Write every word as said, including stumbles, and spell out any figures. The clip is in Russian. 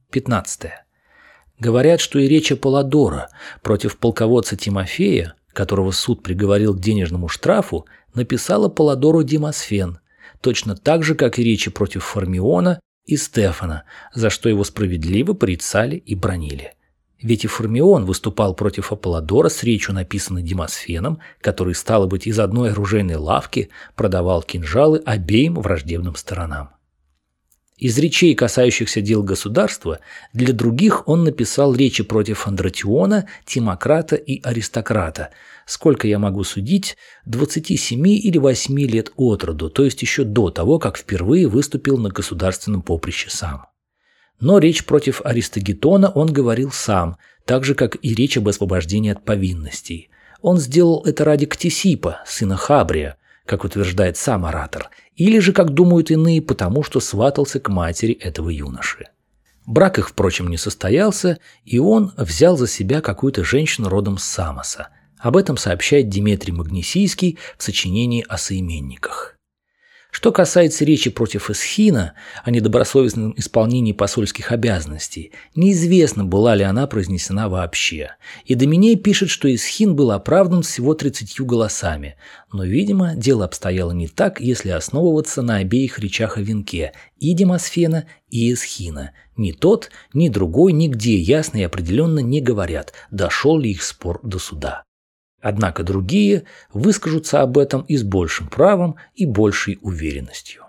пятнадцатое. Говорят, что и речь Аполлодора против полководца Тимофея, которого суд приговорил к денежному штрафу, написал Аполлодору Демосфен, точно так же, как и речи против Фармиона и Стефана, за что его справедливо порицали и бранили. Ведь и Фармион выступал против Аполлодора с речью, написанной Демосфеном, который, стало быть, из одной оружейной лавки продавал кинжалы обеим враждебным сторонам. Из речей, касающихся дел государства, для других он написал речи против Андратиона, Тимократа и Аристократа, сколько я могу судить, двадцати семи или восьми лет от роду, то есть еще до того, как впервые выступил на государственном поприще сам. Но речь против Аристогетона он говорил сам, так же, как и речь об освобождении от повинностей. Он сделал это ради Ктесипа, сына Хабрия, как утверждает сам оратор, или же, как думают иные, потому что сватался к матери этого юноши. Брак их, впрочем, не состоялся, и он взял за себя какую-то женщину родом с Самоса. Об этом сообщает Диметрий Магнесийский в сочинении о соименниках. Что касается речи против Эсхина о недобросовестном исполнении посольских обязанностей, неизвестно, была ли она произнесена вообще. И Доминей пишет, что Эсхин был оправдан всего тридцатью голосами, но, видимо, дело обстояло не так, если основываться на обеих речах о венке и Демосфена, и Эсхина. Ни тот, ни другой нигде ясно и определенно не говорят, дошел ли их спор до суда. Однако другие выскажутся об этом и с большим правом и большей уверенностью.